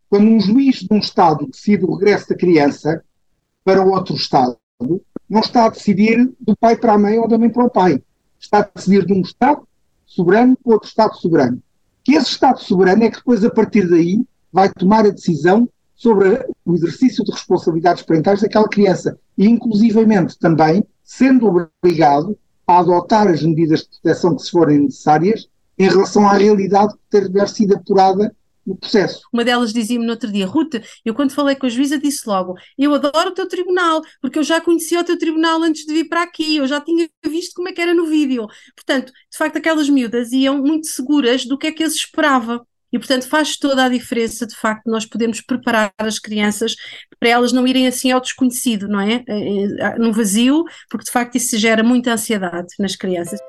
Quando um juiz de um Estado decide o regresso da criança para outro Estado, não está a decidir do pai para a mãe ou da mãe para o pai. Está a decidir de um Estado soberano para outro Estado soberano. Que esse Estado soberano é que depois, a partir daí, vai tomar a decisão sobre o exercício de responsabilidades parentais daquela criança. E, inclusivamente, também sendo obrigado a adotar as medidas de proteção que se forem necessárias em relação à realidade que ter sido apurada no processo. Uma delas dizia-me no outro dia: Ruth, eu quando falei com a juíza disse logo, eu adoro o teu tribunal, porque eu já conhecia o teu tribunal antes de vir para aqui, eu já tinha visto como é que era no vídeo. Portanto, de facto, aquelas miúdas iam muito seguras do que é que as esperava. E, portanto, faz toda a diferença, de facto, nós podemos preparar as crianças para elas não irem assim ao desconhecido, não é? No vazio, porque, de facto, isso gera muita ansiedade nas crianças.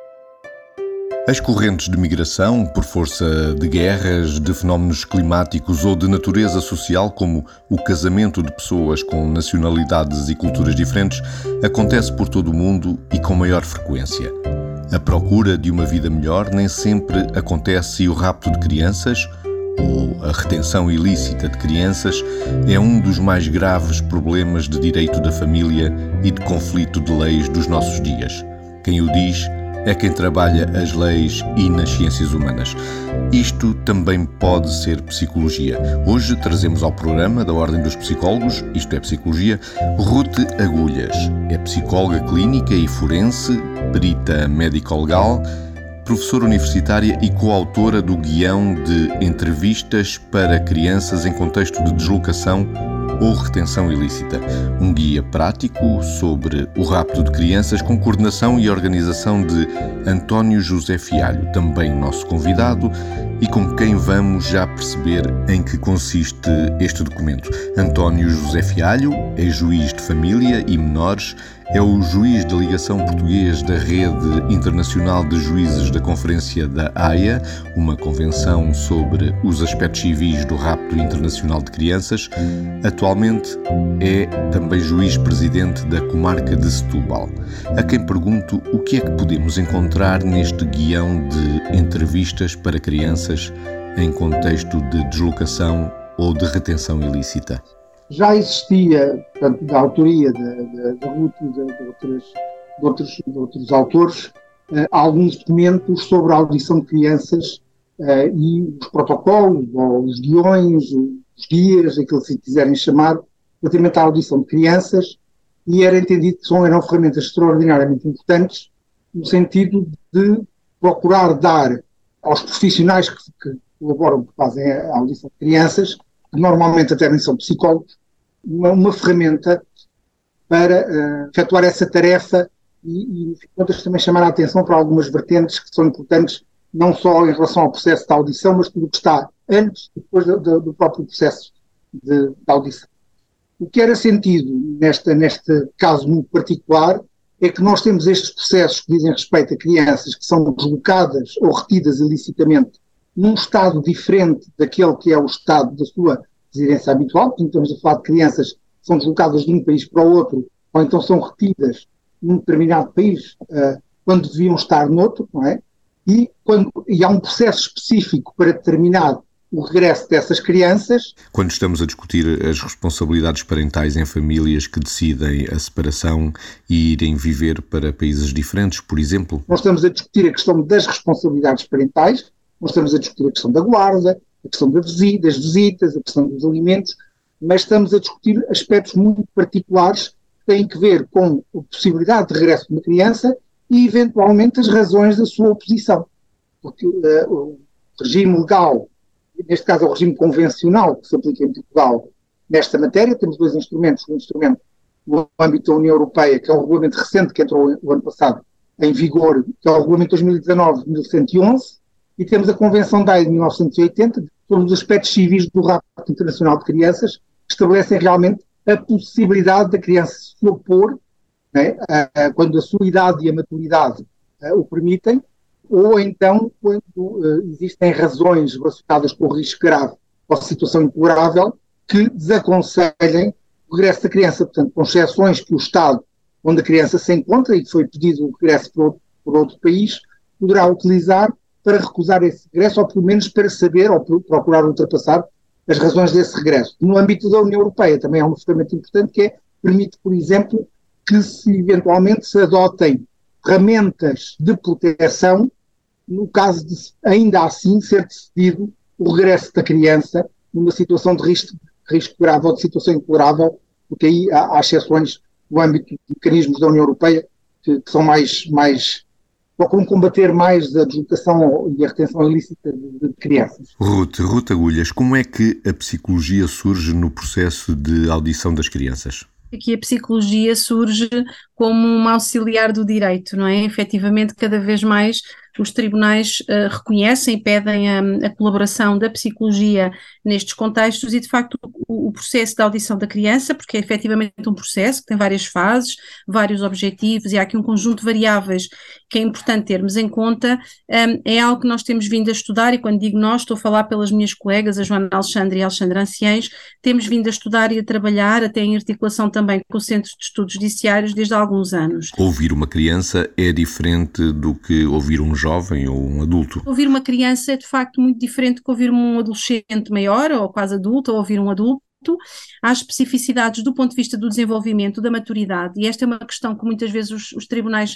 As correntes de migração, por força de guerras, de fenómenos climáticos ou de natureza social, como o casamento de pessoas com nacionalidades e culturas diferentes, acontece por todo o mundo e com maior frequência. A procura de uma vida melhor nem sempre acontece e o rapto de crianças, ou a retenção ilícita de crianças, é um dos mais graves problemas de direito da família e de conflito de leis dos nossos dias. Quem o diz é quem trabalha as leis e nas ciências humanas. Isto também pode ser psicologia. Hoje trazemos ao programa da Ordem dos Psicólogos, isto é Psicologia, Ruth Agulhas. É psicóloga clínica e forense, perita médico-legal, professora universitária e coautora do guião de entrevistas para crianças em contexto de deslocação ou retenção ilícita. Um guia prático sobre o rapto de crianças com coordenação e organização de António José Fialho, também nosso convidado e com quem vamos já perceber em que consiste este documento. António José Fialho é juiz de família e menores, é o juiz de ligação português da Rede Internacional de Juízes da Conferência da Haia, uma convenção sobre os aspectos civis do rapto internacional de crianças. Atualmente é também juiz-presidente da comarca de Setúbal. A quem pergunto o que é que podemos encontrar neste guião de entrevistas para crianças em contexto de deslocação ou de retenção ilícita. Já existia, portanto, da autoria da Ruth e de outros autores, alguns documentos sobre a audição de crianças e os protocolos, ou os guiões, os guias, aquilo que se quiserem chamar, relativamente à audição de crianças, e era entendido que eram ferramentas extraordinariamente importantes no sentido de procurar dar aos profissionais que colaboram, que fazem a audição de crianças, que normalmente até nem são psicólogos, uma ferramenta para efetuar essa tarefa e também chamar a atenção para algumas vertentes que são importantes, não só em relação ao processo de audição, mas tudo o que está antes e depois do próprio processo de audição. O que era sentido neste caso muito particular é que nós temos estes processos que dizem respeito a crianças que são deslocadas ou retidas ilicitamente num estado diferente daquele que é o estado da sua residência habitual. Portanto, estamos a falar de crianças que são deslocadas de um país para o outro, ou então são retidas num determinado país quando deviam estar noutro, não é? E há um processo específico para determinar o regresso dessas crianças. Quando estamos a discutir as responsabilidades parentais em famílias que decidem a separação e irem viver para países diferentes, por exemplo? Nós estamos a discutir a questão das responsabilidades parentais, nós estamos a discutir a questão da guarda, a questão das visitas, a questão dos alimentos, mas estamos a discutir aspectos muito particulares que têm que ver com a possibilidade de regresso de uma criança e, eventualmente, as razões da sua oposição. Porque o regime legal, neste caso é o regime convencional que se aplica em Portugal nesta matéria, temos dois instrumentos, um instrumento no âmbito da União Europeia, que é um regulamento recente que entrou o ano passado em vigor, que é o regulamento 2019-1111, e temos a Convenção da Haia de 1980, sobre os aspectos civis do rapto internacional de crianças, que estabelecem realmente a possibilidade da criança se opor, né, quando a sua idade e a maturidade o permitem, ou então quando existem razões relacionadas com o risco grave ou situação intolerável que desaconselhem o regresso da criança. Portanto, com exceções que o Estado onde a criança se encontra e que foi pedido o regresso por outro país, poderá utilizar para recusar esse regresso, ou pelo menos para saber ou procurar ultrapassar as razões desse regresso. No âmbito da União Europeia também há um ferramenta importante que permite, por exemplo, que se eventualmente se adotem ferramentas de proteção no caso de ainda assim ser decidido o regresso da criança numa situação de risco grave ou de situação intolerável, porque aí há exceções no âmbito de mecanismos da União Europeia que são mais procuram combater mais a deslocação e a retenção ilícita de crianças. Ruth Agulhas, como é que a psicologia surge no processo de audição das crianças? Aqui a psicologia surge como uma auxiliar do direito, não é? Efetivamente, cada vez mais os tribunais reconhecem e pedem a colaboração da psicologia nestes contextos e, de facto, o processo de audição da criança, porque é efetivamente um processo que tem várias fases, vários objetivos e há aqui um conjunto de variáveis que é importante termos em conta, é algo que nós temos vindo a estudar e quando digo nós, estou a falar pelas minhas colegas, a Joana Alexandre e a Alexandra Anciães, temos vindo a estudar e a trabalhar, até em articulação também com o Centro de Estudos Judiciários desde há alguns anos. Ouvir uma criança é diferente do que ouvir um jovem ou um adulto? Ouvir uma criança é de facto muito diferente do que ouvir um adolescente maior ou quase adulto ou ouvir um adulto. Há especificidades do ponto de vista do desenvolvimento, da maturidade, e esta é uma questão que muitas vezes os tribunais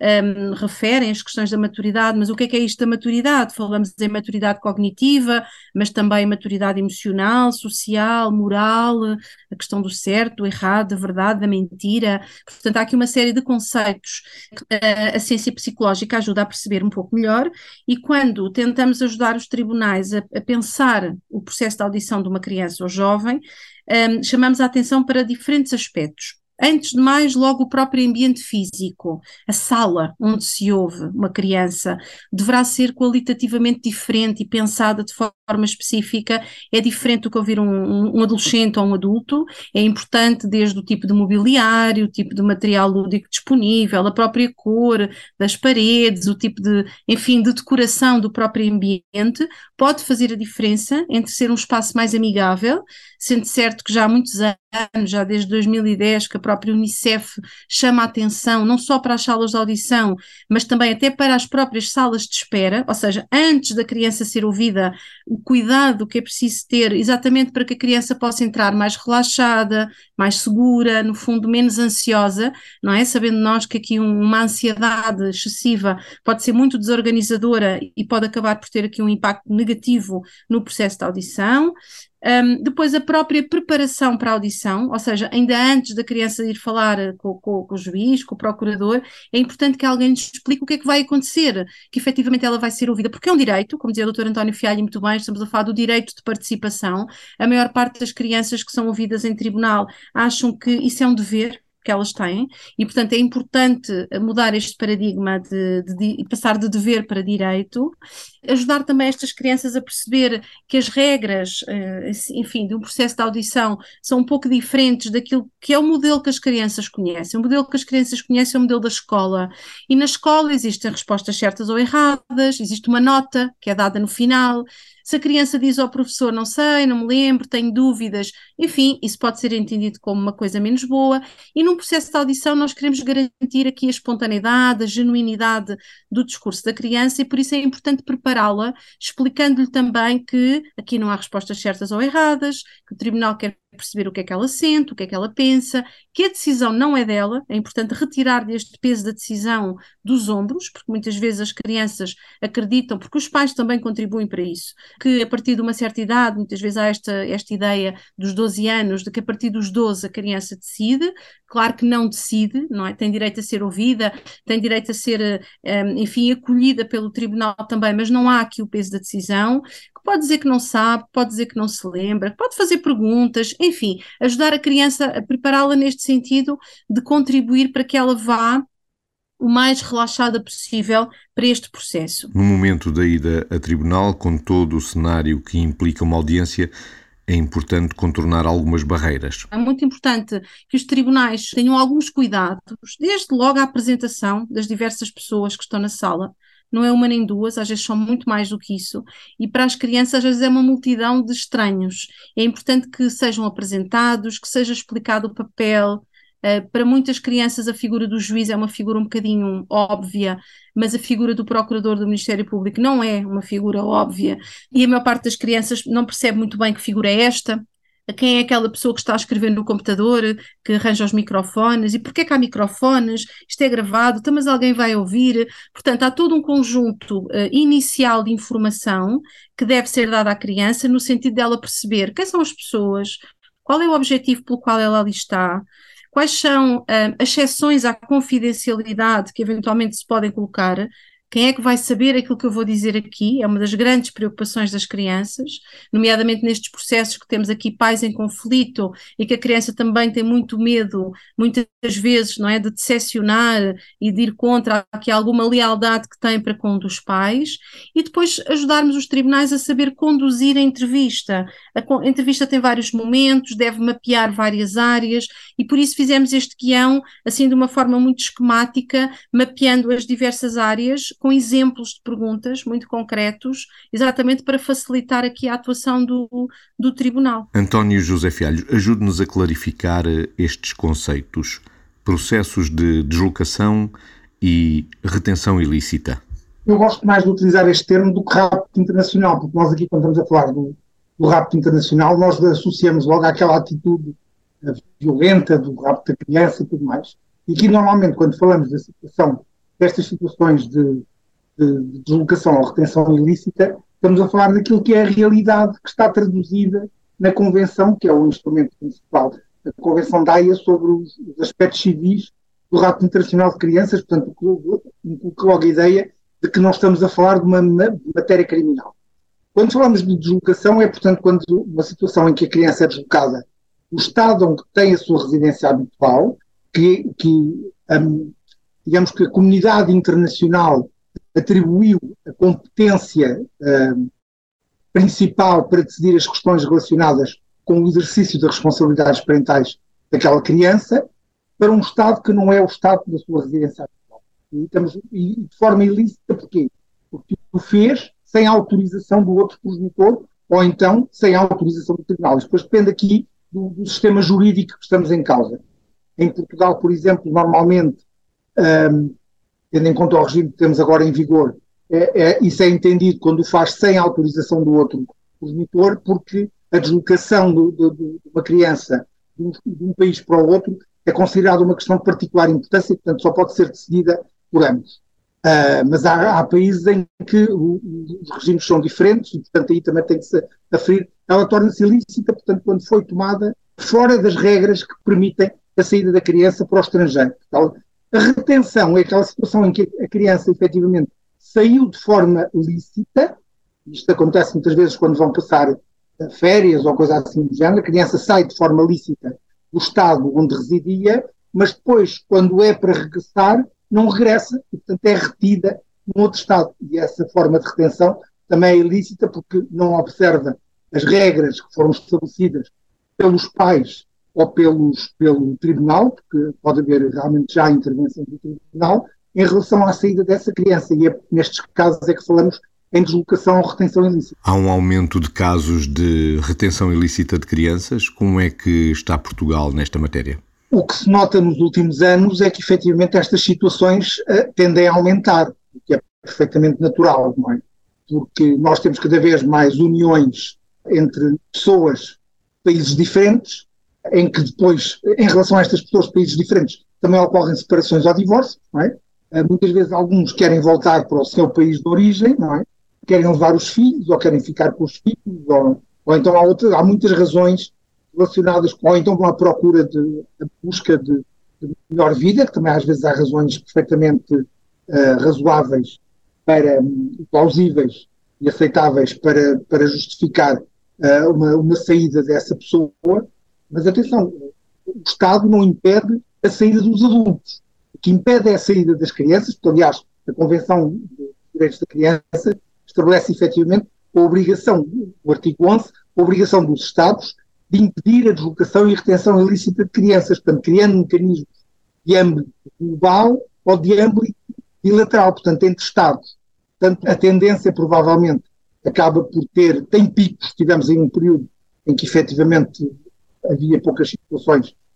referem, as questões da maturidade, mas o que é isto da maturidade? Falamos em maturidade cognitiva, mas também maturidade emocional, social, moral, a questão do certo, do errado, da verdade, da mentira. Portanto, há aqui uma série de conceitos que a ciência psicológica ajuda a perceber um pouco melhor, e quando tentamos ajudar os tribunais a pensar o processo de audição de uma criança ou jovem, chamamos a atenção para diferentes aspectos. Antes de mais, logo o próprio ambiente físico, a sala onde se ouve uma criança deverá ser qualitativamente diferente e pensada de forma específica, é diferente do que ouvir um adolescente ou um adulto, é importante desde o tipo de mobiliário, o tipo de material lúdico disponível, a própria cor das paredes, o tipo de, enfim, de decoração do próprio ambiente, pode fazer a diferença entre ser um espaço mais amigável, sendo certo que já há muitos anos, já desde 2010, que a própria Unicef chama a atenção não só para as salas de audição, mas também até para as próprias salas de espera, ou seja, antes da criança ser ouvida, o cuidado que é preciso ter exatamente para que a criança possa entrar mais relaxada, mais segura, no fundo menos ansiosa, não é? Sabendo nós que aqui uma ansiedade excessiva pode ser muito desorganizadora e pode acabar por ter aqui um impacto negativo no processo de audição. Depois a própria preparação para a audição, ou seja, ainda antes da criança ir falar com o juiz, com o procurador, é importante que alguém lhes explique o que é que vai acontecer, que efetivamente ela vai ser ouvida, porque é um direito, como dizia o Dr. António Fialho muito bem, estamos a falar do direito de participação. A maior parte das crianças que são ouvidas em tribunal acham que isso é um dever que elas têm, e portanto é importante mudar este paradigma de passar de dever para direito, ajudar também estas crianças a perceber que as regras, enfim, de um processo de audição são um pouco diferentes daquilo que é o modelo que as crianças conhecem. O modelo que as crianças conhecem é o modelo da escola, e na escola existem respostas certas ou erradas, existe uma nota que é dada no final. Se a criança diz ao professor, não sei, não me lembro, tenho dúvidas, enfim, isso pode ser entendido como uma coisa menos boa, e num processo de audição nós queremos garantir aqui a espontaneidade, a genuinidade do discurso da criança, e por isso é importante prepará-la, explicando-lhe também que aqui não há respostas certas ou erradas, que o tribunal quer perceber o que é que ela sente, o que é que ela pensa, que a decisão não é dela, é importante retirar deste peso da decisão dos ombros, porque muitas vezes as crianças acreditam, porque os pais também contribuem para isso, que a partir de uma certa idade, muitas vezes há esta ideia dos 12 anos, de que a partir dos 12 a criança decide. Claro que não decide, não é? Tem direito a ser ouvida, tem direito a ser, enfim, acolhida pelo tribunal também, mas não há aqui o peso da decisão, que pode dizer que não sabe, pode dizer que não se lembra, pode fazer perguntas, enfim, ajudar a criança a prepará-la neste sentido de contribuir para que ela vá o mais relaxada possível para este processo. No momento da ida a tribunal, com todo o cenário que implica uma audiência, é importante contornar algumas barreiras. É muito importante que os tribunais tenham alguns cuidados, desde logo a apresentação das diversas pessoas que estão na sala. Não é uma nem duas, às vezes são muito mais do que isso, e para as crianças às vezes é uma multidão de estranhos. É importante que sejam apresentados, que seja explicado o papel, Para muitas crianças a figura do juiz é uma figura um bocadinho óbvia, mas a figura do procurador do Ministério Público não é uma figura óbvia, e a maior parte das crianças não percebe muito bem que figura é esta. Quem é aquela pessoa que está a escrever no computador, que arranja os microfones, e porquê que há microfones? Isto é gravado, então, mas alguém vai ouvir. Portanto, há todo um conjunto inicial de informação que deve ser dada à criança no sentido dela perceber quem são as pessoas, qual é o objetivo pelo qual ela ali está, quais são as exceções à confidencialidade que eventualmente se podem colocar. Quem é que vai saber aquilo que eu vou dizer aqui? É uma das grandes preocupações das crianças, nomeadamente nestes processos que temos aqui, pais em conflito, e que a criança também tem muito medo, muitas vezes, não é, de decepcionar e de ir contra aqui alguma lealdade que tem para com um dos pais, e depois ajudarmos os tribunais a saber conduzir a entrevista. A entrevista tem vários momentos, deve mapear várias áreas, e por isso fizemos este guião, assim, de uma forma muito esquemática, mapeando as diversas áreas, com exemplos de perguntas muito concretos, exatamente para facilitar aqui a atuação do tribunal. António José Fialho, ajude-nos a clarificar estes conceitos: processos de deslocação e retenção ilícita. Eu gosto mais de utilizar este termo do que rapto internacional, porque nós aqui, quando estamos a falar do rapto internacional, nós associamos logo àquela atitude violenta do rapto da criança e tudo mais. E aqui, normalmente, quando falamos destas situações de deslocação ou retenção ilícita, estamos a falar daquilo que é a realidade que está traduzida na Convenção, que é o instrumento principal, a Convenção da Haia sobre os aspectos civis do rapto internacional de crianças. Portanto, inclui logo a ideia de que não estamos a falar de uma matéria criminal. Quando falamos de deslocação, é, portanto, quando uma situação em que a criança é deslocada do estado onde tem a sua residência habitual, digamos que a comunidade internacional atribuiu a competência principal para decidir as questões relacionadas com o exercício das responsabilidades parentais daquela criança, para um estado que não é o estado da sua residência habitual. E de forma ilícita, porquê? Porque o fez sem autorização do outro progenitor, ou então sem autorização do tribunal. Isto depois depende aqui do sistema jurídico que estamos em causa. Em Portugal, por exemplo, normalmente, tendo em conta o regime que temos agora em vigor, isso é entendido quando o faz sem autorização do outro progenitor, porque a deslocação de uma criança de um país para o outro é considerada uma questão de particular importância e, portanto, só pode ser decidida por ambos. Mas há países em que os regimes são diferentes e, portanto, aí também tem que se aferir. Ela torna-se ilícita, portanto, quando foi tomada fora das regras que permitem a saída da criança para o estrangeiro. A retenção é aquela situação em que a criança, efetivamente, saiu de forma lícita. Isto acontece muitas vezes quando vão passar férias ou coisa assim do género. A criança sai de forma lícita do estado onde residia, mas depois, quando é para regressar, não regressa e, portanto, é retida num outro estado. E essa forma de retenção também é ilícita porque não observa as regras que foram estabelecidas pelos pais ou pelo tribunal, porque pode haver realmente já a intervenção do tribunal, em relação à saída dessa criança. E nestes casos é que falamos em deslocação ou retenção ilícita. Há um aumento de casos de retenção ilícita de crianças. Como é que está Portugal nesta matéria? O que se nota nos últimos anos é que, efetivamente, estas situações tendem a aumentar, o que é perfeitamente natural, não é? Porque nós temos cada vez mais uniões entre pessoas de países diferentes, em que depois, em relação a estas pessoas de países diferentes, também ocorrem separações ou divórcios, não é? Muitas vezes alguns querem voltar para o seu país de origem, não é? Querem levar os filhos, ou querem ficar com os filhos, ou então há muitas razões relacionadas com, ou então vão à procura da busca de melhor vida, que também às vezes há razões perfeitamente razoáveis, plausíveis e aceitáveis para justificar uma saída dessa pessoa. Mas atenção, o Estado não impede a saída dos adultos. O que impede é a saída das crianças, porque, aliás, a Convenção dos Direitos da Criança estabelece efetivamente a obrigação, o artigo 11, a obrigação dos Estados de impedir a deslocação e retenção ilícita de crianças, portanto, criando mecanismos de âmbito global ou de âmbito bilateral, portanto, entre Estados. Portanto, a tendência, provavelmente, acaba por tem picos. Tivemos em um período em que, efetivamente, havia poucas situações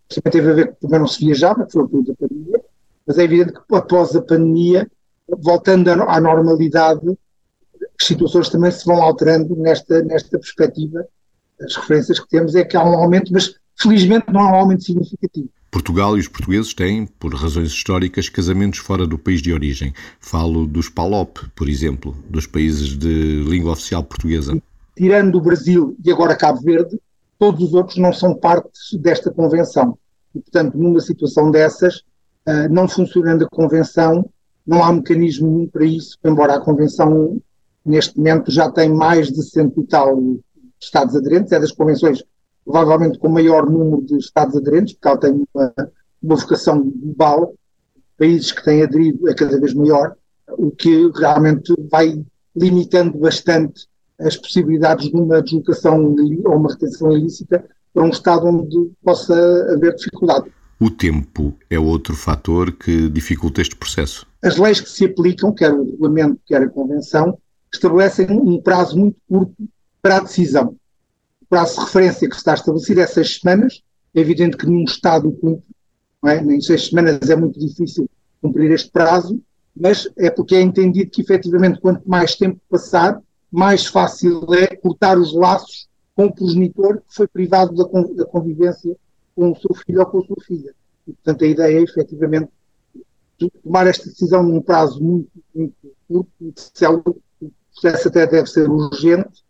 também teve a ver que também não se viajava, que foi o período da pandemia, mas é evidente que após a pandemia, voltando à normalidade, as situações também se vão alterando nesta perspectiva. As referências que temos é que há um aumento, mas felizmente não há um aumento significativo. Portugal e os portugueses têm, por razões históricas, casamentos fora do país de origem. Falo dos PALOP, por exemplo, dos países de língua oficial portuguesa. Tirando o Brasil e agora Cabo Verde, todos os outros não são parte desta convenção. E, portanto, numa situação dessas, não funcionando a convenção, não há mecanismo nenhum para isso, embora a convenção, neste momento, já tem mais de 100 e tal Estados aderentes, é das convenções provavelmente com o maior número de Estados aderentes, porque ela tem uma vocação global, países que têm aderido é cada vez maior, o que realmente vai limitando bastante as possibilidades de uma deslocação ou uma retenção ilícita para um Estado onde possa haver dificuldade. O tempo é outro fator que dificulta este processo. As leis que se aplicam, quer o regulamento, quer a convenção, estabelecem um prazo muito curto para a decisão. O prazo de referência que está estabelecido é 6 semanas. É evidente que nenhum Estado cumpre, não é? Em 6 semanas é muito difícil cumprir este prazo, mas é porque é entendido que, efetivamente, quanto mais tempo passar, mais fácil é cortar os laços com o progenitor que foi privado da convivência com o seu filho ou com a sua filha. E, portanto, a ideia é, efetivamente, de tomar esta decisão num prazo muito, muito curto, o processo até deve ser urgente,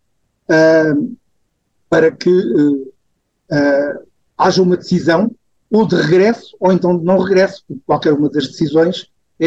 para que haja uma decisão ou de regresso ou então de não regresso, porque qualquer uma das decisões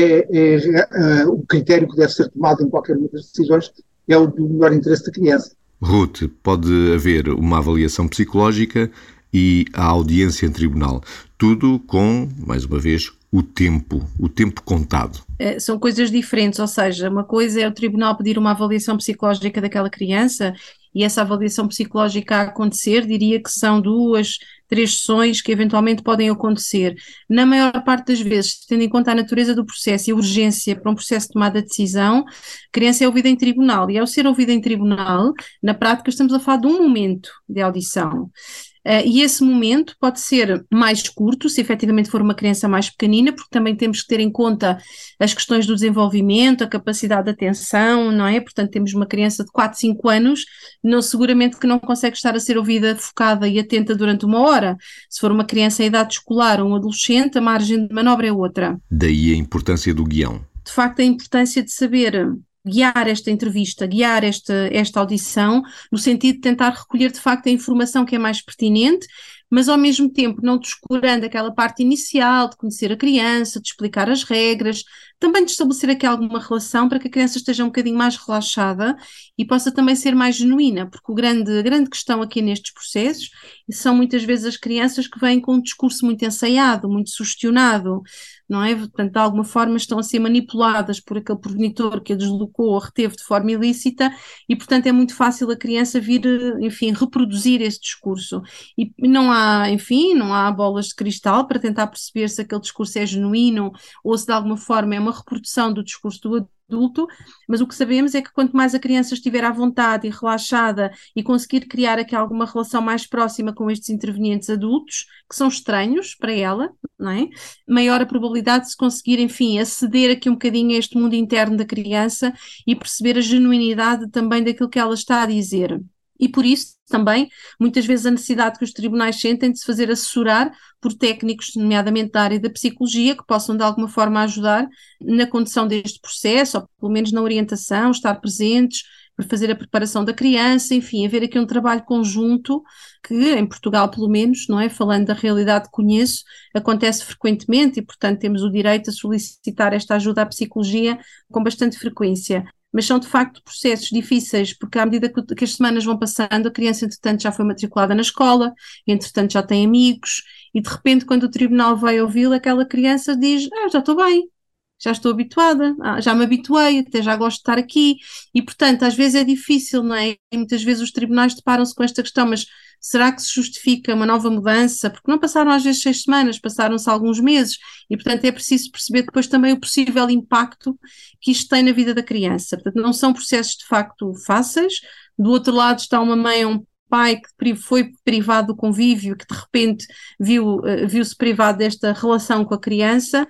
o critério que deve ser tomado em qualquer uma das decisões é o do melhor interesse da criança. Ruth, pode haver uma avaliação psicológica e a audiência em tribunal. Tudo com, mais uma vez, o tempo contado. São coisas diferentes, ou seja, uma coisa é o tribunal pedir uma avaliação psicológica daquela criança e essa avaliação psicológica a acontecer, diria que são 2, 3 sessões que eventualmente podem acontecer. Na maior parte das vezes, tendo em conta a natureza do processo e a urgência para um processo de tomada de decisão, a criança é ouvida em tribunal e ao ser ouvida em tribunal, na prática estamos a falar de um momento de audição. E esse momento pode ser mais curto, se efetivamente for uma criança mais pequenina, porque também temos que ter em conta as questões do desenvolvimento, a capacidade de atenção, não é? Portanto, temos uma criança de 4, 5 anos, seguramente que não consegue estar a ser ouvida focada e atenta durante 1 hora. Se for uma criança em idade escolar ou um adolescente, a margem de manobra é outra. Daí a importância do guião. De facto, a importância de saber guiar esta entrevista, guiar esta audição, no sentido de tentar recolher de facto a informação que é mais pertinente, mas ao mesmo tempo não descurando aquela parte inicial de conhecer a criança, de explicar as regras, também de estabelecer aqui alguma relação para que a criança esteja um bocadinho mais relaxada e possa também ser mais genuína, porque a grande questão aqui nestes processos são muitas vezes as crianças que vêm com um discurso muito ensaiado, muito sugestionado, não é? Portanto, de alguma forma estão a ser manipuladas por aquele progenitor que a deslocou ou reteve de forma ilícita e, portanto, é muito fácil a criança vir, enfim, reproduzir esse discurso. E não há bolas de cristal para tentar perceber se aquele discurso é genuíno ou se de alguma forma é uma reprodução do discurso do adulto, mas o que sabemos é que quanto mais a criança estiver à vontade e relaxada e conseguir criar aqui alguma relação mais próxima com estes intervenientes adultos, que são estranhos para ela, não é? Maior a probabilidade de se conseguir, enfim, aceder aqui um bocadinho a este mundo interno da criança e perceber a genuinidade também daquilo que ela está a dizer. E por isso também, muitas vezes a necessidade que os tribunais sentem de se fazer assessorar por técnicos, nomeadamente da área da psicologia, que possam de alguma forma ajudar na condução deste processo, ou pelo menos na orientação, estar presentes, para fazer a preparação da criança, enfim, haver aqui um trabalho conjunto que em Portugal, pelo menos, não é, falando da realidade que conheço, acontece frequentemente e, portanto, temos o direito a solicitar esta ajuda à psicologia com bastante frequência. Mas são de facto processos difíceis, porque à medida que as semanas vão passando, a criança entretanto já foi matriculada na escola, entretanto já tem amigos, e de repente quando o tribunal vai ouvi-la, aquela criança diz, já estou bem, já estou habituada, já me habituei, até já gosto de estar aqui, e portanto às vezes é difícil, não é? E muitas vezes os tribunais deparam-se com esta questão, mas será que se justifica uma nova mudança? Porque não passaram às vezes 6 semanas, passaram-se alguns meses, e portanto é preciso perceber depois também o possível impacto que isto tem na vida da criança. Portanto não são processos de facto fáceis, do outro lado está uma mãe ou um pai que foi privado do convívio, que de repente viu-se privado desta relação com a criança.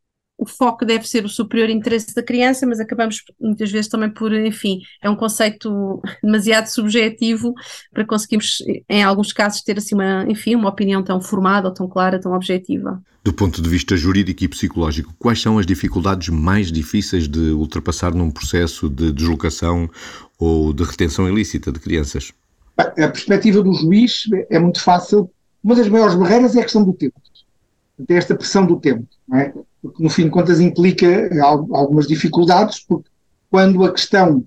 O foco deve ser o superior interesse da criança, mas acabamos muitas vezes também por, enfim, é um conceito demasiado subjetivo para conseguirmos, em alguns casos, ter assim uma opinião tão formada, ou tão clara, tão objetiva. Do ponto de vista jurídico e psicológico, quais são as dificuldades mais difíceis de ultrapassar num processo de deslocação ou de retenção ilícita de crianças? A perspectiva do juiz é muito fácil. Uma das maiores barreiras é a questão do tempo. Tem esta pressão do tempo, não é? Porque no fim de contas implica algumas dificuldades, porque quando a questão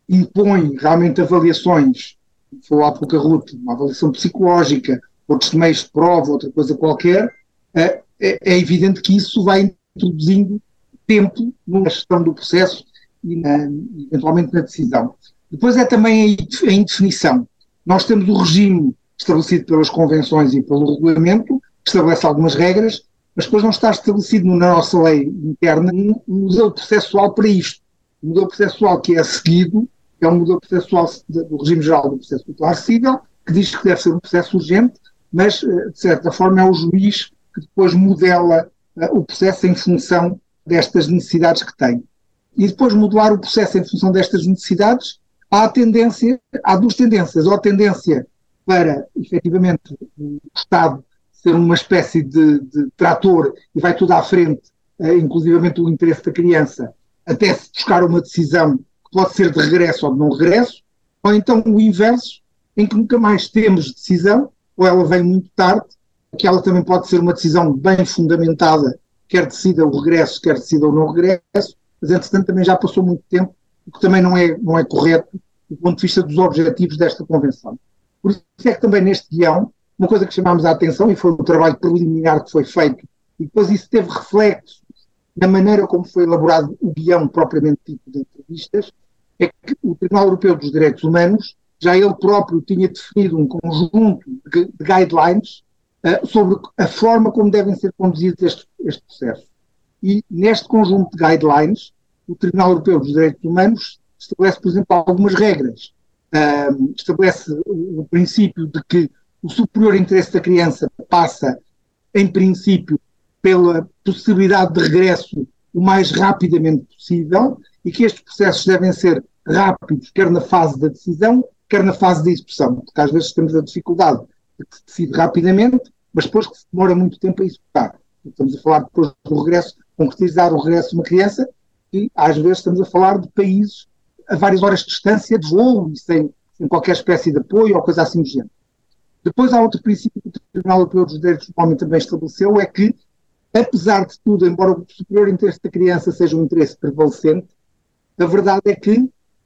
impõe realmente avaliações, falou há pouco a Ruth, uma avaliação psicológica, outros meios de prova, outra coisa qualquer, é evidente que isso vai introduzindo tempo na gestão do processo e eventualmente na decisão. Depois é também a indefinição. Nós temos o regime estabelecido pelas convenções e pelo regulamento, que estabelece algumas regras, mas depois não está estabelecido na nossa lei interna um modelo processual para isto. O modelo processual que é seguido é um modelo processual do regime geral do processo popular civil, que diz que deve ser um processo urgente, mas, de certa forma, é o juiz que depois modela o processo em função destas necessidades que tem. E depois modelar o processo em função destas necessidades, há duas tendências. Ou a tendência para, efetivamente, o Estado ser uma espécie de trator e vai tudo à frente, inclusivamente o interesse da criança, até se buscar uma decisão que pode ser de regresso ou de não regresso, ou então o inverso, em que nunca mais temos decisão, ou ela vem muito tarde, que ela também pode ser uma decisão bem fundamentada, quer decida o regresso, quer decida o não regresso, mas entretanto também já passou muito tempo, o que também não é correto do ponto de vista dos objetivos desta Convenção. Por isso é que também neste guião, uma coisa que chamámos a atenção, e foi um trabalho preliminar que foi feito, e depois isso teve reflexos na maneira como foi elaborado o guião propriamente dito de entrevistas, é que o Tribunal Europeu dos Direitos Humanos, já ele próprio tinha definido um conjunto de guidelines sobre a forma como devem ser conduzidos este processo. E neste conjunto de guidelines, o Tribunal Europeu dos Direitos Humanos estabelece, por exemplo, algumas regras. Estabelece o princípio de que o superior interesse da criança passa, em princípio, pela possibilidade de regresso o mais rapidamente possível e que estes processos devem ser rápidos, quer na fase da decisão, quer na fase da execução, porque às vezes temos a dificuldade de que se decide rapidamente, mas depois que se demora muito tempo a executar. Estamos a falar depois do regresso, concretizar o regresso de uma criança, e às vezes estamos a falar de países a várias horas de distância de voo e sem qualquer espécie de apoio ou coisa assim do género. Depois há outro princípio que o Tribunal Europeu dos Direitos do Homem também estabeleceu, é que, apesar de tudo, embora o superior interesse da criança seja um interesse prevalecente, a verdade é que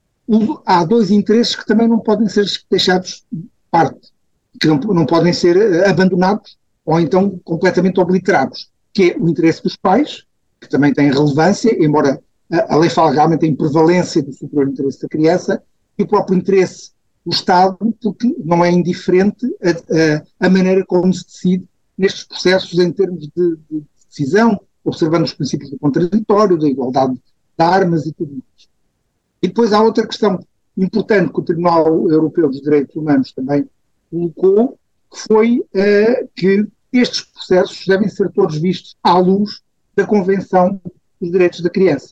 há dois interesses que também não podem ser deixados de parte, que não podem ser abandonados ou então completamente obliterados, que é o interesse dos pais, que também tem relevância, embora a lei fala realmente em prevalência do superior interesse da criança, e o próprio interesse do Estado, porque não é indiferente a maneira como se decide nestes processos em termos de decisão, observando os princípios do contraditório, da igualdade de armas e tudo isso. E depois há outra questão importante que o Tribunal Europeu dos Direitos Humanos também colocou, que foi que estes processos devem ser todos vistos à luz da Convenção dos Direitos da Criança.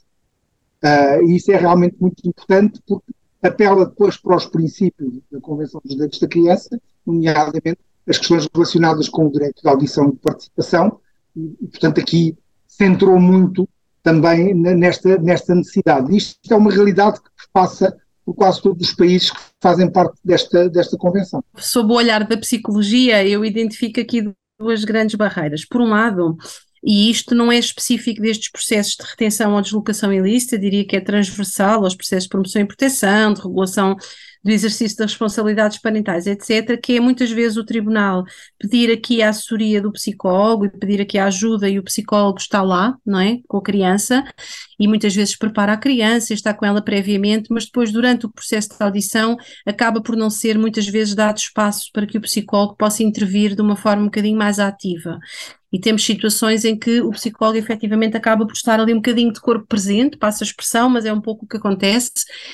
E isso é realmente muito importante porque apela depois para os princípios da Convenção dos Direitos da Criança, nomeadamente as questões relacionadas com o direito de audição e de participação, e portanto aqui centrou muito também nesta necessidade. Isto é uma realidade que passa por quase todos os países que fazem parte desta Convenção. Sob o olhar da psicologia, eu identifico aqui duas grandes barreiras. Por um lado, e isto não é específico destes processos de retenção ou deslocação ilícita, diria que é transversal aos processos de promoção e proteção, de regulação do exercício das responsabilidades parentais, etc., que é muitas vezes o tribunal pedir aqui a assessoria do psicólogo e pedir aqui a ajuda e o psicólogo está lá, não é, com a criança, e muitas vezes prepara a criança e está com ela previamente, mas depois durante o processo de audição acaba por não ser muitas vezes dado espaço para que o psicólogo possa intervir de uma forma um bocadinho mais ativa. E temos situações em que o psicólogo efetivamente acaba por estar ali um bocadinho de corpo presente, passa a expressão, mas é um pouco o que acontece.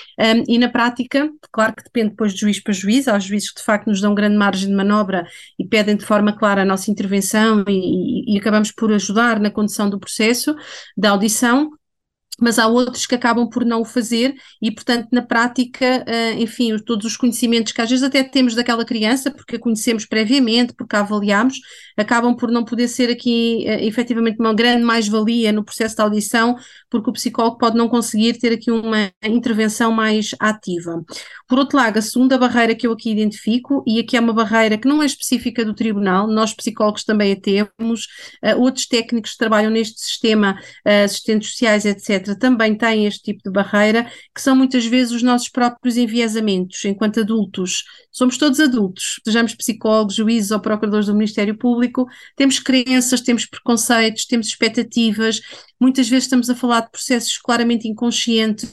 E na prática, claro que depende depois de juiz para juiz, há juízes que de facto nos dão grande margem de manobra e pedem de forma clara a nossa intervenção e acabamos por ajudar na condução do processo da audição. Mas há outros que acabam por não o fazer e, portanto, na prática, enfim, todos os conhecimentos que às vezes até temos daquela criança, porque a conhecemos previamente, porque a avaliamos, acabam por não poder ser aqui, efetivamente, uma grande mais-valia no processo de audição, porque o psicólogo pode não conseguir ter aqui uma intervenção mais ativa. Por outro lado, a segunda barreira que eu aqui identifico, e aqui é uma barreira que não é específica do tribunal, nós psicólogos também a temos, outros técnicos que trabalham neste sistema, assistentes sociais, etc., também têm este tipo de barreira, que são muitas vezes os nossos próprios enviesamentos enquanto adultos. Somos todos adultos, sejamos psicólogos, juízes ou procuradores do Ministério Público, temos crenças, temos preconceitos, temos expectativas, muitas vezes estamos a falar de processos claramente inconscientes,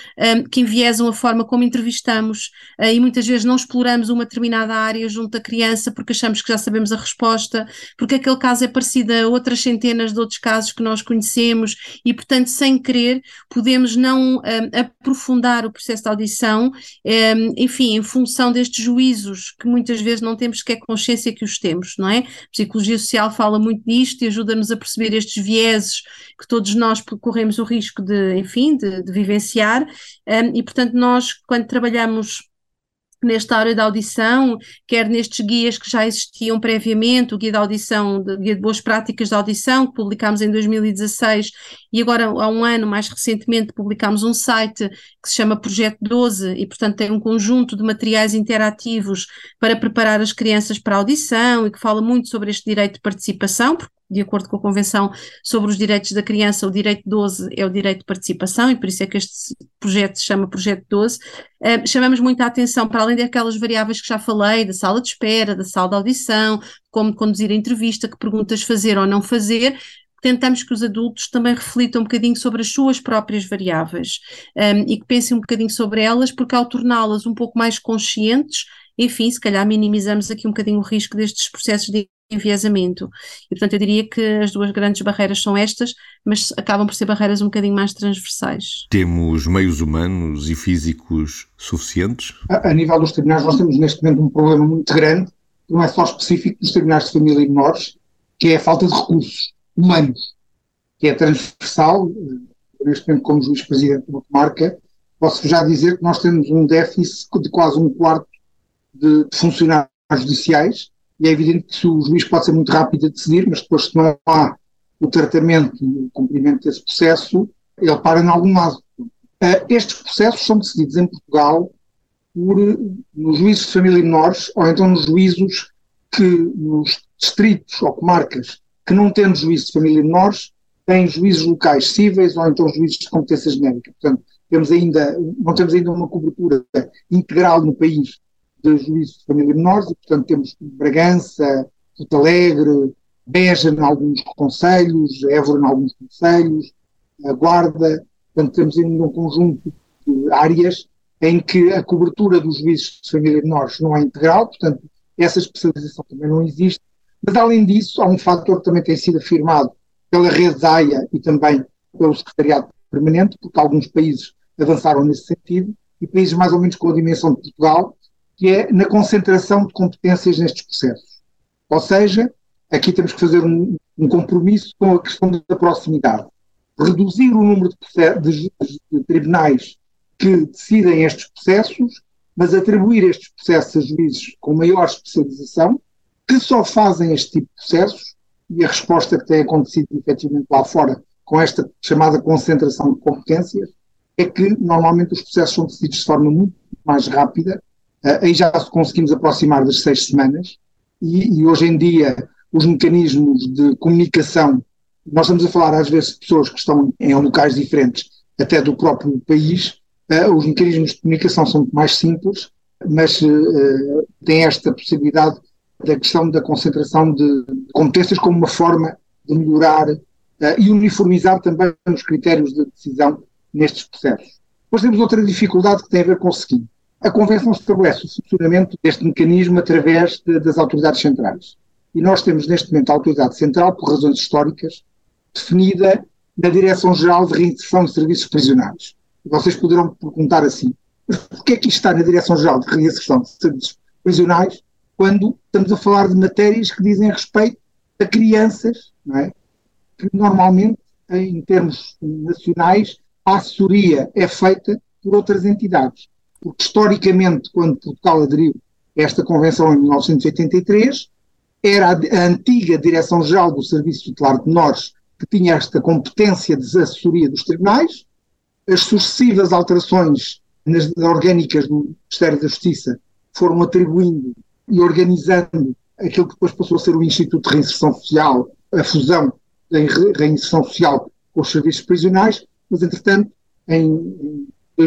que enviesam a forma como entrevistamos, e muitas vezes não exploramos uma determinada área junto à criança porque achamos que já sabemos a resposta, porque aquele caso é parecido a outras centenas de outros casos que nós conhecemos e, portanto, sem querer, podemos não aprofundar o processo de audição, enfim, em função destes juízos que muitas vezes não temos sequer consciência que os temos, não é? A psicologia social fala muito disto e ajuda-nos a perceber estes vieses que todos nós corremos o risco de, enfim, de vivenciar, e portanto nós, quando trabalhamos nesta área da audição, quer nestes guias que já existiam previamente, o guia da audição, o guia de boas práticas de audição, que publicámos em 2016, e agora há um ano, mais recentemente, publicámos um site que se chama Projeto 12, e portanto tem um conjunto de materiais interativos para preparar as crianças para a audição, e que fala muito sobre este direito de participação, porque de acordo com a Convenção sobre os Direitos da Criança, o direito 12 é o direito de participação, e por isso é que este projeto se chama Projeto 12. Chamamos muita atenção, para além daquelas variáveis que já falei, da sala de espera, da sala de audição, como conduzir a entrevista, que perguntas fazer ou não fazer, tentamos que os adultos também reflitam um bocadinho sobre as suas próprias variáveis, e que pensem um bocadinho sobre elas, porque ao torná-las um pouco mais conscientes, enfim, se calhar minimizamos aqui um bocadinho o risco destes processos de enviesamento. E, portanto, eu diria que as duas grandes barreiras são estas, mas acabam por ser barreiras um bocadinho mais transversais. Temos meios humanos e físicos suficientes? A nível dos tribunais, nós temos neste momento um problema muito grande, que não é só específico dos tribunais de família e menores, que é a falta de recursos humanos, que é transversal. Neste momento, como juiz-presidente de uma comarca, posso já dizer que nós temos um déficit de quase um quarto de funcionários judiciais, e é evidente que o juiz pode ser muito rápido a decidir, mas depois, se não há o tratamento e o cumprimento desse processo, ele para em algum lado. Estes processos são decididos em Portugal nos juízos de família e menores, ou então nos juízos que, nos distritos ou comarcas que não tendo juízes de família e menores, têm juízes locais cíveis ou então juízes de competência genérica. Portanto, não temos ainda uma cobertura integral no país de juízes de família menores, e portanto temos Bragança, Porto Alegre, Beja em alguns concelhos, Évora em alguns concelhos, a Guarda. Portanto temos ainda um conjunto de áreas em que a cobertura dos juízes de família menores não é integral, portanto essa especialização também não existe, mas além disso há um fator que também tem sido afirmado pela rede da AIA e também pelo Secretariado Permanente, porque alguns países avançaram nesse sentido, e países mais ou menos com a dimensão de Portugal, que é na concentração de competências nestes processos. Ou seja, aqui temos que fazer um compromisso com a questão da proximidade. Reduzir o número de tribunais que decidem estes processos, mas atribuir estes processos a juízes com maior especialização, que só fazem este tipo de processos, e a resposta que tem acontecido efetivamente lá fora, com esta chamada concentração de competências, é que normalmente os processos são decididos de forma muito mais rápida. Aí já conseguimos aproximar das 6 semanas, e hoje em dia os mecanismos de comunicação, nós estamos a falar às vezes de pessoas que estão em locais diferentes até do próprio país, os mecanismos de comunicação são muito mais simples, mas tem esta possibilidade da questão da concentração de competências como uma forma de melhorar e uniformizar também os critérios de decisão nestes processos. Depois temos outra dificuldade que tem a ver com o seguinte: a Convenção estabelece o funcionamento deste mecanismo através das autoridades centrais. e nós temos neste momento a autoridade central, por razões históricas, definida na Direção-Geral de Reinserção de Serviços Prisionais. E vocês poderão perguntar assim, mas porquê é que isto está na Direção-Geral de Reinserção de Serviços Prisionais quando estamos a falar de matérias que dizem respeito a crianças, não é? Que normalmente, em termos nacionais, a assessoria é feita por outras entidades. Porque, historicamente, quando Portugal aderiu a esta Convenção em 1983, era a antiga Direção-Geral do Serviço Tutelar de Menores que tinha esta competência de assessoria dos tribunais. As sucessivas alterações nas orgânicas do Ministério da Justiça foram atribuindo e organizando aquilo que depois passou a ser o Instituto de Reinserção Social, a fusão da reinserção social com os serviços prisionais, mas, entretanto, em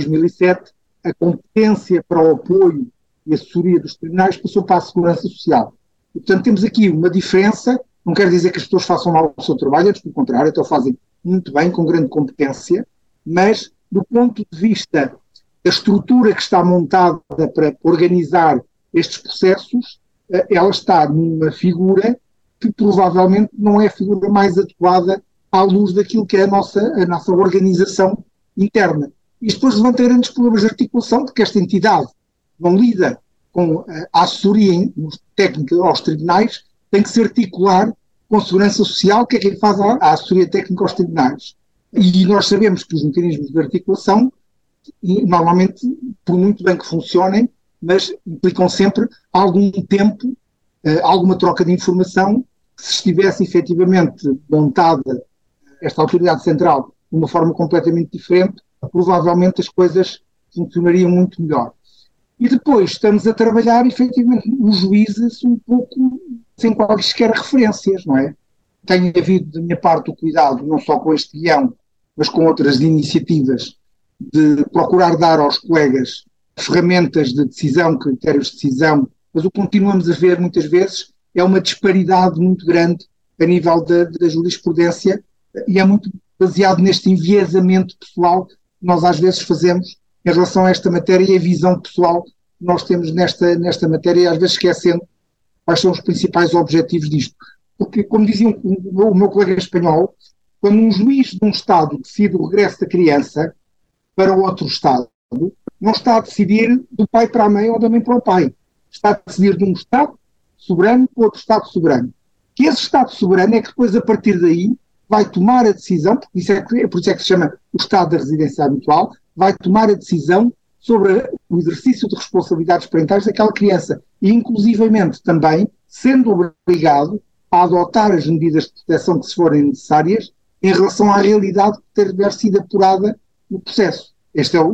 2007, a competência para o apoio e assessoria dos tribunais passou para a Segurança Social. E, portanto, temos aqui uma diferença. Não quer dizer que as pessoas façam mal o seu trabalho, antes pelo contrário, então fazem muito bem, com grande competência, mas do ponto de vista da estrutura que está montada para organizar estes processos, ela está numa figura que provavelmente não é a figura mais adequada à luz daquilo que é a nossa organização interna. E depois levanta grandes problemas de articulação, porque esta entidade não lida com a assessoria técnica aos tribunais, tem que se articular com a Segurança Social, que é quem faz a assessoria técnica aos tribunais. E nós sabemos que os mecanismos de articulação, normalmente, por muito bem que funcionem, mas implicam sempre algum tempo, alguma troca de informação, que se estivesse efetivamente montada esta autoridade central de uma forma completamente diferente, provavelmente as coisas funcionariam muito melhor. E depois estamos a trabalhar, efetivamente, os juízes um pouco sem quaisquer referências, não é? Tem havido, da minha parte, o cuidado, não só com este guião, mas com outras iniciativas, de procurar dar aos colegas ferramentas de decisão, critérios de decisão, mas o que continuamos a ver, muitas vezes, é uma disparidade muito grande a nível da jurisprudência, e é muito baseado neste enviesamento pessoal que nós às vezes fazemos em relação a esta matéria e a visão pessoal que nós temos nesta matéria, e às vezes esquecendo quais são os principais objetivos disto. Porque, como dizia o meu colega espanhol, quando um juiz de um Estado decide o regresso da criança para outro Estado, não está a decidir do pai para a mãe ou da mãe para o pai. Está a decidir de um Estado soberano para outro Estado soberano. Que esse Estado soberano é que depois, a partir daí, vai tomar a decisão, por isso é que se chama o Estado da residência habitual, vai tomar a decisão sobre o exercício de responsabilidades parentais daquela criança. E, inclusivamente, também, sendo obrigado a adotar as medidas de proteção que se forem necessárias em relação à realidade que ter sido apurada no processo. Este é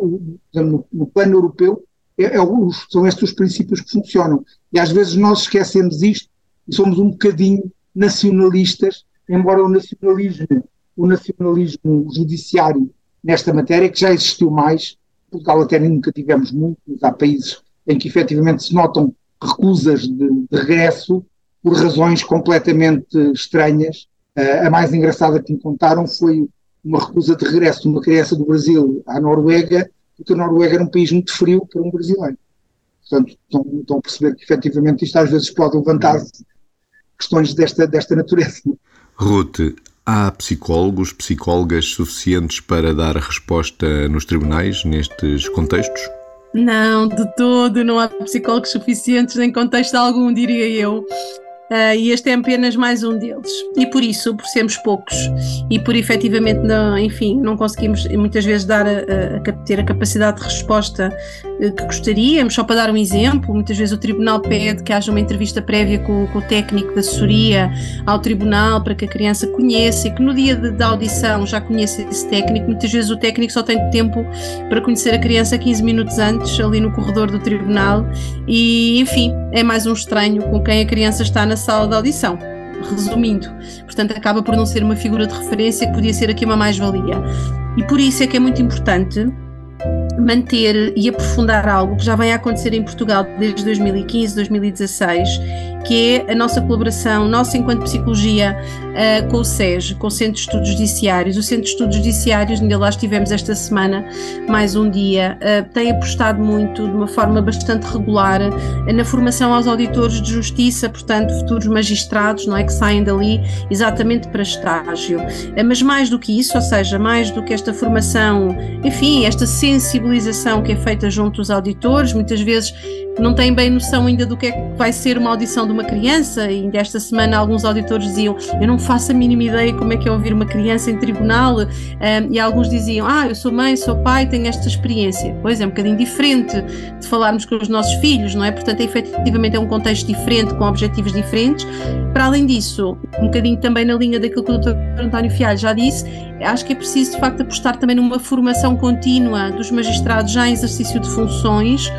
no plano europeu, são estes os princípios que funcionam. E às vezes nós esquecemos isto e somos um bocadinho nacionalistas, embora o nacionalismo judiciário nesta matéria, que já existiu mais, Portugal até nunca tivemos muito, mas há países em que efetivamente se notam recusas de regresso por razões completamente estranhas. A mais engraçada que me contaram foi uma recusa de regresso de uma criança do Brasil à Noruega, porque a Noruega era um país muito frio para um brasileiro. Portanto, estão a perceber que efetivamente isto às vezes pode levantar questões desta natureza. Ruth, há psicólogos, psicólogas suficientes para dar resposta nos tribunais nestes contextos? Não, de todo, não há psicólogos suficientes em contexto algum, diria eu. E este é apenas mais um deles. E por isso, por sermos poucos e por efetivamente não conseguimos muitas vezes ter a capacidade de resposta que gostaríamos. Só para dar um exemplo, muitas vezes o tribunal pede que haja uma entrevista prévia com o técnico de assessoria ao tribunal para que a criança conheça, e que no dia da audição já conheça esse técnico. Muitas vezes o técnico só tem tempo para conhecer a criança 15 minutos antes, ali no corredor do tribunal, e enfim, é mais um estranho com quem a criança está na sala de audição, resumindo. Portanto, acaba por não ser uma figura de referência que podia ser aqui uma mais-valia. E por isso é que é muito importante manter e aprofundar algo que já vem a acontecer em Portugal desde 2015, 2016, que é a nossa colaboração, nossa enquanto psicologia, com o SES, com o Centro de Estudos Judiciários. O Centro de Estudos Judiciários, onde lá estivemos esta semana, mais um dia, tem apostado muito, de uma forma bastante regular, na formação aos auditores de justiça, portanto, futuros magistrados, não é, que saem dali exatamente para estágio. Mas mais do que isso, ou seja, mais do que esta formação, enfim, esta sensibilização que é feita junto aos auditores, muitas vezes não têm bem noção ainda do que é que vai ser uma audição de uma criança, e desta semana alguns auditores diziam, eu não faço a mínima ideia como é que é ouvir uma criança em tribunal, e alguns diziam, eu sou mãe, sou pai, tenho esta experiência. Pois é, um bocadinho diferente de falarmos com os nossos filhos, não é? Portanto, efetivamente é um contexto diferente, com objetivos diferentes. Para além disso, um bocadinho também na linha daquilo que o Dr. António Fialho já disse, acho que é preciso de facto apostar também numa formação contínua dos magistrados já em exercício de funções.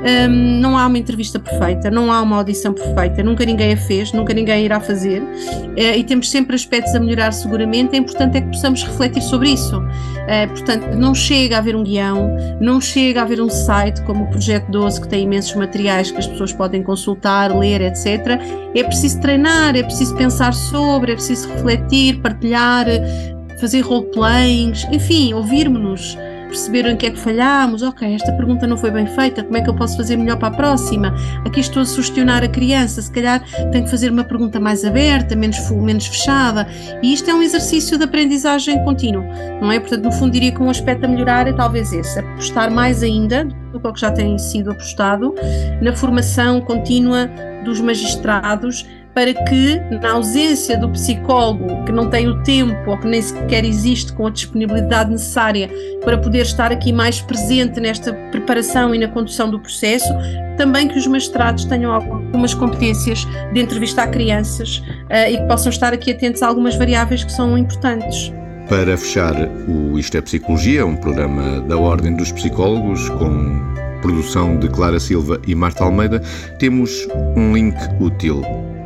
Não há uma entrevista perfeita, não há uma audição perfeita, nunca ninguém a fez, nunca ninguém irá fazer, e temos sempre aspectos a melhorar seguramente. É importante é que possamos refletir sobre isso. Portanto, não chega a haver um guião, não chega a haver um site como o Projeto 12, que tem imensos materiais que as pessoas podem consultar, ler, etc. É preciso treinar, é preciso pensar sobre, é preciso refletir, partilhar, fazer role-playings, enfim, ouvirmos-nos, perceber em que é que falhámos. Ok, esta pergunta não foi bem feita, como é que eu posso fazer melhor para a próxima? Aqui estou a sugestionar a criança, se calhar tenho que fazer uma pergunta mais aberta, menos fechada, e isto é um exercício de aprendizagem contínuo, não é? Portanto, no fundo diria que um aspecto a melhorar é talvez esse, apostar mais ainda do que já tem sido apostado na formação contínua dos magistrados, para que, na ausência do psicólogo, que não tem o tempo ou que nem sequer existe com a disponibilidade necessária para poder estar aqui mais presente nesta preparação e na condução do processo, também que os magistrados tenham algumas competências de entrevistar crianças, e que possam estar aqui atentos a algumas variáveis que são importantes. Para fechar, o Isto é Psicologia, um programa da Ordem dos Psicólogos, com produção de Clara Silva e Marta Almeida, temos um link útil: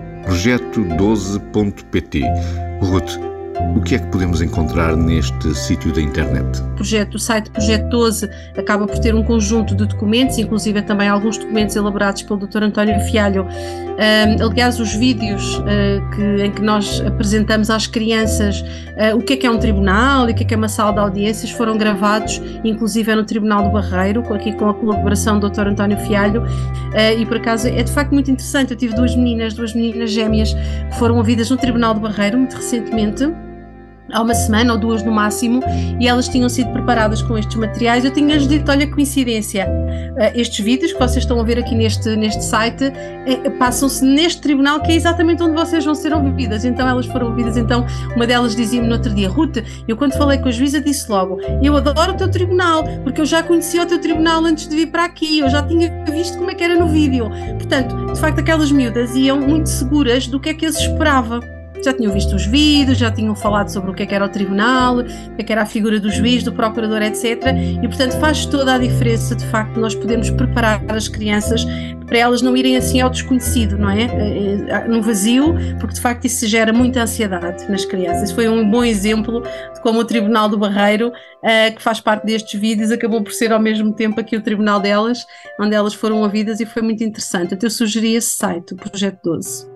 projeto12.pt. Ruth, o que é que podemos encontrar neste sítio da internet? O site Projeto 12 acaba por ter um conjunto de documentos, inclusive também alguns documentos elaborados pelo Dr. António Fialho. Aliás, os vídeos em que nós apresentamos às crianças o que é um tribunal e o que é uma sala de audiências foram gravados, inclusive no Tribunal do Barreiro, aqui com a colaboração do Dr. António Fialho, e por acaso é de facto muito interessante. Eu tive duas meninas gêmeas que foram ouvidas no Tribunal do Barreiro muito recentemente, há uma semana ou duas no máximo, e elas tinham sido preparadas com estes materiais. Eu tinha-lhes dito, olha que coincidência, estes vídeos que vocês estão a ver aqui neste site passam-se neste tribunal, que é exatamente onde vocês vão ser ouvidas. Então elas foram ouvidas. Então uma delas dizia-me no outro dia, Ruth, eu quando falei com a juíza disse logo, eu adoro o teu tribunal, porque eu já conhecia o teu tribunal antes de vir para aqui, eu já tinha visto como é que era no vídeo. Portanto, de facto aquelas miúdas iam muito seguras do que é que as esperava. Já tinham visto os vídeos, já tinham falado sobre o que é que era o tribunal, o que é que era a figura do juiz, do procurador, etc. E, portanto, faz toda a diferença, de facto, nós podemos preparar as crianças para elas não irem assim ao desconhecido, não é? No vazio, porque, de facto, isso gera muita ansiedade nas crianças. Foi um bom exemplo de como o Tribunal do Barreiro, que faz parte destes vídeos, acabou por ser ao mesmo tempo aqui o tribunal delas, onde elas foram ouvidas, e foi muito interessante. Então, eu sugeri esse site, o Projeto 12.